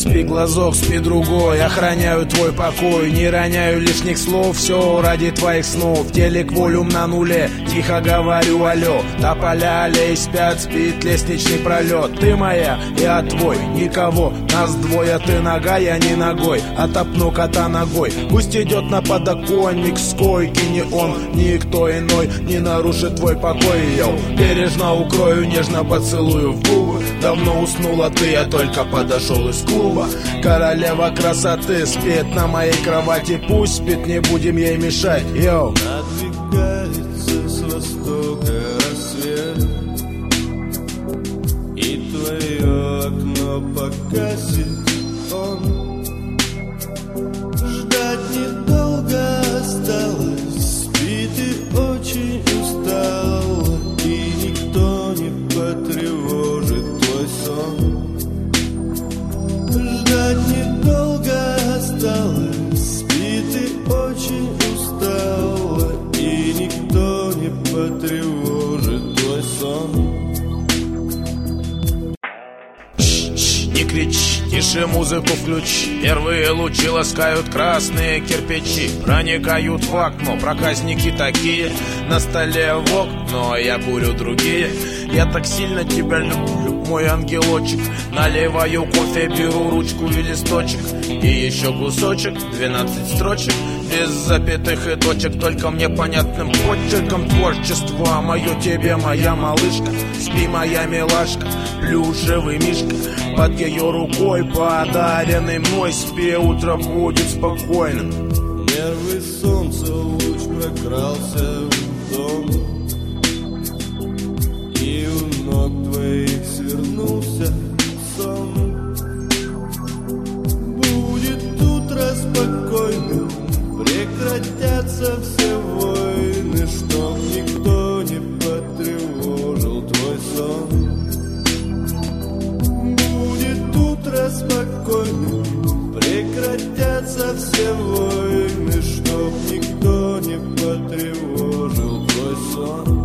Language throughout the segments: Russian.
Спи, глазок, спи, другой, охраняю твой покой. Не роняю лишних слов, все ради твоих снов. Телек волюм на нуле, тихо говорю алло. Тополя аллей спят, спит лестничный пролет. Ты моя, я твой, никого, нас двое. Ты нога, я не ногой, отопну кота ногой. Пусть идет на подоконник с койки. Ни он, никто иной не нарушит твой покой. Йоу, бережно укрою, нежно поцелую в губы. Давно уснула ты, я только подошел из клуба. Королева красоты спит на моей кровати. Пусть спит, не будем ей мешать. Йоу. Надвигается с востока рассвет, и твое окно погасит он. Ждать недолго осталось, спи ты очень устала, и никто не потревожит твой сон. Ждать недолго осталось, спи ты очень устала, и никто не потревожит твой сон. Не кричи, тише музыку включи. Первые лучи ласкают красные кирпичи. Проникают в окно, проказники такие. На столе в окно, я курю другие. Я так сильно тебя люблю, мой ангелочек. Наливаю кофе, беру ручку и листочек. И еще кусочек, 12 строчек. Без запятых и точек, только мне понятным почерком. Творчество мое тебе, моя малышка. Спи, моя милашка, плюшевый мишка. Под ее рукой, подаренный мной. Спи, утро будет спокойным. Первый солнца луч прокрался в дом, и у ног твоих свернулся сон. Будет утро спокойным, прекратятся все войны, чтоб никто не потревожил твой сон. Будет утро спокойным, прекратятся все войны, чтоб никто не потревожил твой сон.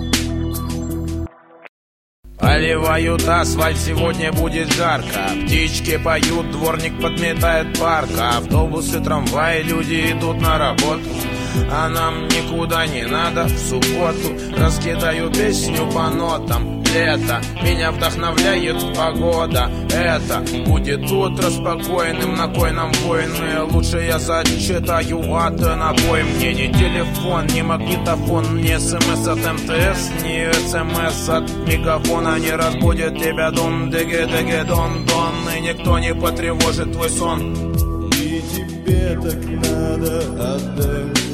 Поливают асфальт, сегодня будет жарко. Птички поют, дворник подметает парк. Автобусы, трамваи, люди идут на работу. А нам никуда не надо в субботу. Раскидаю песню по нотам. Лето, меня вдохновляет погода. Это будет утро спокойным. На кой нам войны? Лучше я зачитаю ад напой. Мне не телефон, не магнитофон, не смс от МТС, не смс от мегафона. Не разбудит тебя дон, деге-деге, дон-дон. И никто не потревожит твой сон. И тебе так надо отдохнуть.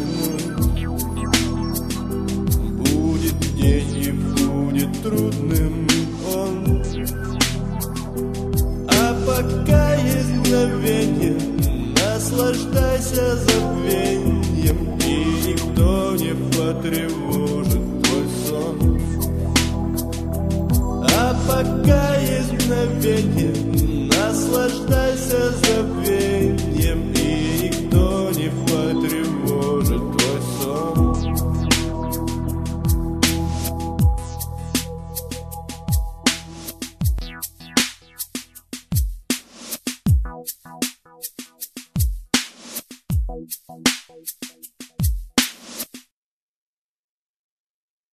Будет день и будет трудным он. А пока есть мгновенье, наслаждайся забвеньем, и никто не потревожит твой сон. А пока есть мгновенье,